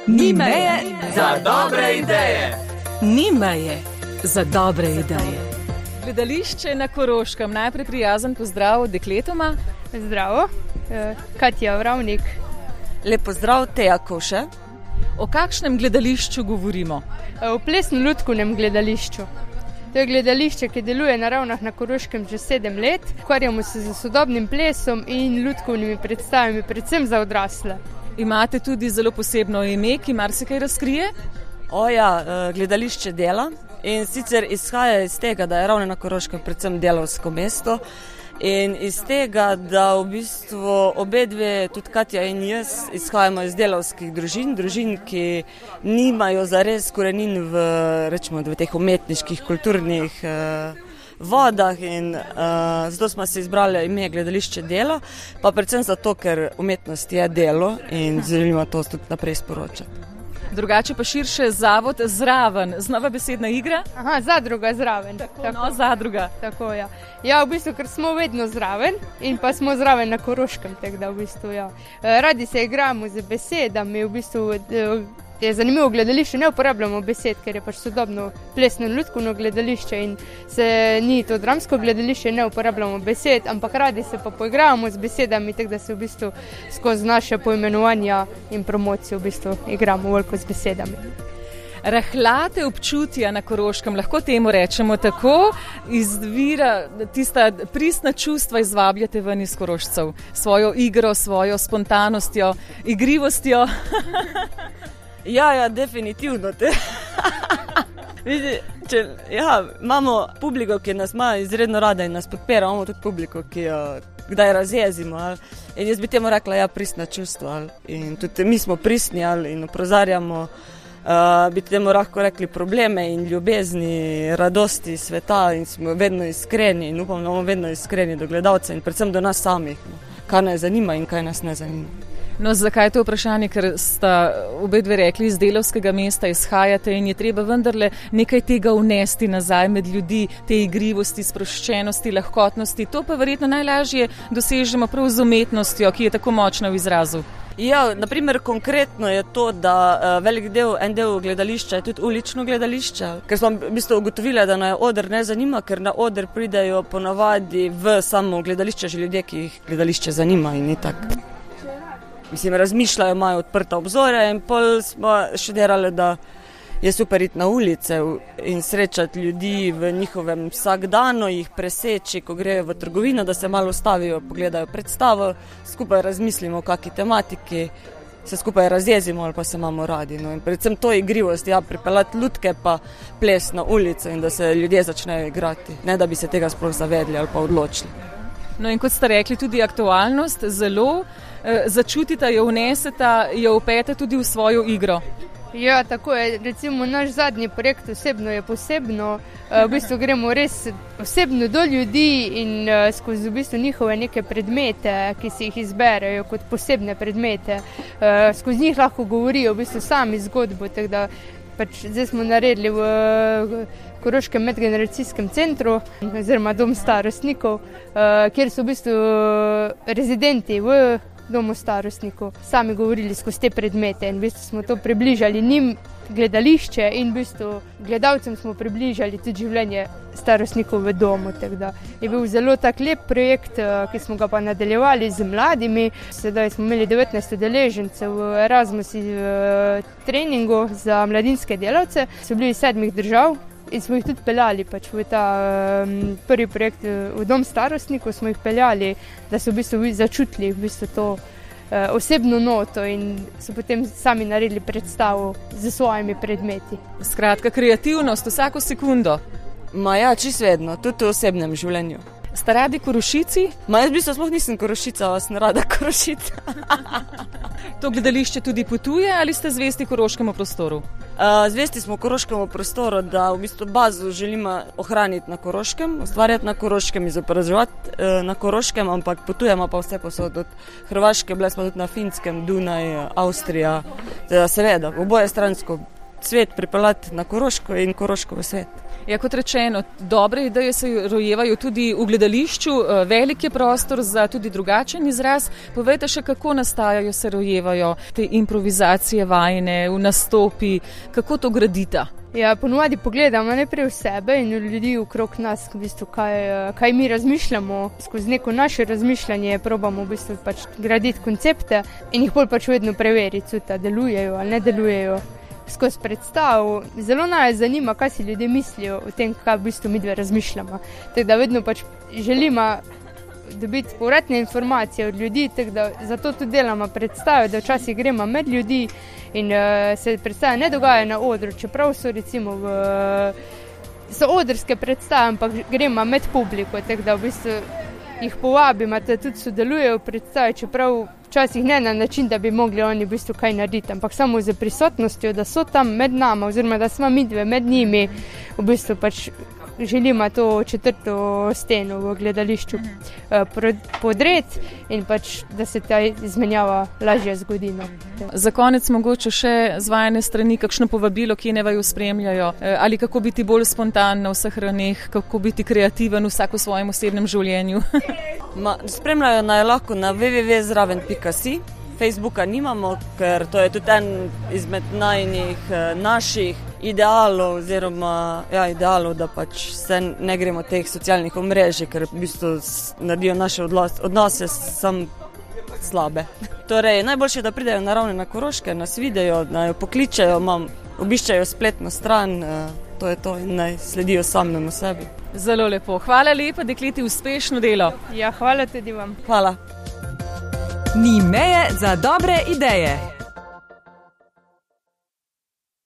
Ni meje za dobre ideje. Ni meje za dobre ideje. Gledališče na Koroškem. Najprej prijazen pozdrav dekletoma. Zdravo, Katja Vravnik. Lep pozdrav, Teja Koše. O kakšnem gledališču govorimo? O plesno-lutkovnem gledališču. To je gledališče, ki deluje na Ravnah na Koroškem že 7 let. Ukvarjamo se z sodobnim plesom in lutkovnimi predstavami, predvsem za odrasle. Imate tudi zelo posebno ime, ki marsikaj razkrije? Gledališče dela. In sicer izhaja iz tega, da je Ravne na Koroškem predvsem delavsko mesto. In iz tega, da v bistvu obe dve, tudi Katja in jaz, izhajamo iz delavskih družin, ki nimajo zares korenin v teh umetniških, kulturnih vodah. In zato smo se izbrali ime gledališče dela, pa predvsem zato, ker umetnost je delo in želimo to tudi naprej sporočati. Drugače pa širše zavod Zraven, znova besedna igra? Zadruga Zraven. Tako. Zadruga. Tako, ja. Ja, v bistvu, ker smo vedno zraven in pa smo zraven na Koroškem, tako da v bistvu, ja. Radi se igramo z besedami, v bistvu je zanimivo gledališče, ne uporabljamo besed, ker je pač sodobno plesno in lutkovno gledališče in ni to dramsko gledališče, ne uporabljamo besed, ampak radi se pa poigramo z besedami, tako da se v bistvu skozi naše poimenovanja in promocijo v bistvu igramo veliko z besedami. Rahlate občutja na Koroškem, lahko temu rečemo tako, izvira tista pristna čustva, izvabljate ven iz Korošcev, svojo igro, svojo spontanostjo, igrivostjo. Ja, definitivno. Imamo publiko, ki nas ima izredno rada in nas podpira, imamo tudi publiko, ki jo kdaj razjezimo. In jaz bi temu rekla, pristna čustva. In tudi mi smo pristni in opozarjamo, bi temu lahko rekli, probleme in ljubezni, radosti sveta in smo vedno iskreni in upam, da bomo vedno iskreni do gledalcev in predvsem do nas samih, kaj nas zanima in kaj nas ne zanima. No, zakaj to vprašanje? Ker sta obe dve rekli, iz delavskega mesta izhajate in je treba vendarle nekaj tega vnesti nazaj med ljudi, te igrivosti, sproščenosti, lahkotnosti. To pa verjetno najlažje dosežemo prav z umetnostjo, ki je tako močna v izrazu. Ja, naprimer konkretno je to, da en del gledališča je tudi ulično gledališče, ker smo v bistvu ugotovili, da nas oder ne zanima, ker na oder pridejo ponavadi v samo gledališče že ljudje, ki jih gledališče zanima in ni tako. Razmišljajo, imajo odprta obzore in pol smo študirali, da je super iti na ulice in srečati ljudi v njihovem vsakdanu, jih preseči, ko grejo v trgovino, da se malo ustavijo, pogledajo predstavo, skupaj razmislimo o kakšni tematiki, se skupaj razjezimo ali pa se imamo radi. No. In predvsem to igrivost, pripeljati lutke pa ples na ulico in da se ljudje začnejo igrati, ne da bi se tega sploh zavedli ali pa odločili. No in kot ste rekli, tudi aktualnost zelo začutite, jo vnesete, jo vpete tudi v svojo igro. Ja, tako je. Recimo naš zadnji projekt osebno je posebno. V bistvu gremo res osebno do ljudi in skozi v bistvu njihove neke predmete, ki si jih izberejo kot posebne predmete. Skozi njih lahko govorijo v bistvu sami zgodbo, tako da zdaj smo naredili v Koroškem medgeneracijskem centru oziroma dom starostnikov, kjer so v bistvu rezidenti v domu starostnikov sami govorili skozi te predmete in v bistvu smo to približali njim gledališče in v bistvu gledalcem smo približali tudi življenje starostnikov v domu. Tako da je bil zelo tak lep projekt, ki smo ga pa nadaljevali z mladimi. Sedaj smo imeli 19 udeležencev v Erasmus treningu za mladinske delavce. So bili iz 7 držav. In smo jih tudi peljali v ta prvi projekt v dom starostnikov, smo jih peljali, da so v bistvu začutili v bistvu to osebno noto in so potem sami naredili predstavo z svojimi predmeti. Skratka, kreativnost vsako sekundo. Čisto vedno, tudi v osebnem življenju. Ste radi Korošici? Jaz v bistvu sploh nisem Korošica, vas ne rada Korošica. To gledališče tudi potuje ali ste zvesti koroškemu prostoru? Zvesti smo koroškemu prostoru, da v bistvu bazo želimo ohraniti na Koroškem, ustvarjati na Koroškem, izobraževati na Koroškem, ampak potujemo pa vse posod od Hrvaške, bili smo tudi na Finskem, Dunaj, Avstrija, seveda, oboje stransko svet pripeljati na Koroško in Koroško v svet. Ja, kot rečeno, dobre ideje se rojevajo tudi v gledališču, velik je prostor za tudi drugačen izraz. Povejte še, kako nastajajo, se rojevajo te improvizacije vajne v nastopi, kako to gradita? Ja, ponovadi pogledamo najprej v sebe in v ljudi okrog nas, v bistvu, kaj mi razmišljamo. Skozi neko naše razmišljanje probamo v bistvu pač graditi koncepte in jih bolj pač vedno preveriti, da delujejo ali ne delujejo. Skozi predstav zelo nas zanima, kaj si ljudje mislijo o tem, kaj v bistvu mi dve razmišljamo. Tako da vedno pač želimo dobiti povratne informacije od ljudi, tako da zato tudi delamo predstave, da včasih gremo med ljudi in se predstave ne dogaja na odru, čeprav so recimo so odrske predstave, ampak gremo med publiko, tako da v bistvu jih povabimo, da tudi sodelujejo v predstavi, čeprav včasih ne na način, da bi mogli oni v bistvu kaj narediti, ampak samo z prisotnostjo, da so tam med nama oziroma da smo mi dve med njimi, v bistvu pač želimo to četrto steno v gledališču podreti in pač, da se ta izmenjava lažje zgodi. Za konec mogoče še z vajine strani kakšno povabilo, ki ne vaju spremljajo, ali kako biti bolj spontan na vseh ravneh, kako biti kreativen vsak v svojem osebnem življenju. Spremljajo naj lahko na www.zraven.si. Facebooka nimamo, ker to je tudi en izmed naših idealov oziroma idealov, da pač se ne gremo teh socialnih omrežij, ker v bistvu naredijo naše odnose sam slabe. Torej, najboljše je, da pridejo naravne na Koroške, nas vidijo, naj jo pokličejo, obiščejo spletno stran, to je to in naj sledijo samemu sebi. Zelo lepo. Hvala lepa, dekleti, uspešno delo. Ja, hvala tudi vam. Hvala. Ni meje za dobre ideje.